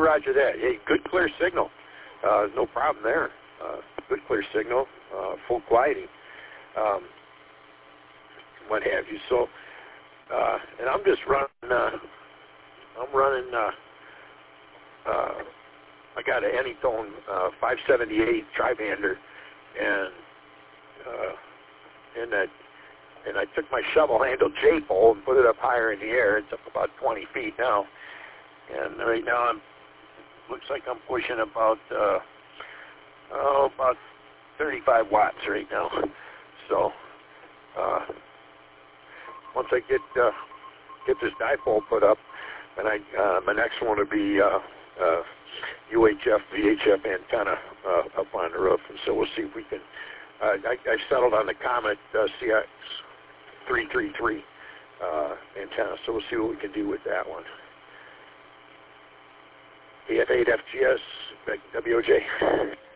roger that. Hey, good clear signal. No problem there. Good clear signal, full quieting, what have you. So, and I'm just running, I got an Anytone 578 tri-bander, and I took my shovel-handled J-pole and put it up higher in the air. It's up about 20 feet now, and right now looks like I'm pushing about 35 watts right now. So once I get this dipole put up, and my next one will be UHF VHF antenna up on the roof, and so we'll see if we can. I settled on the Comet CX333 antenna, so we'll see what we can do with that one. AF8FGS, WOJ.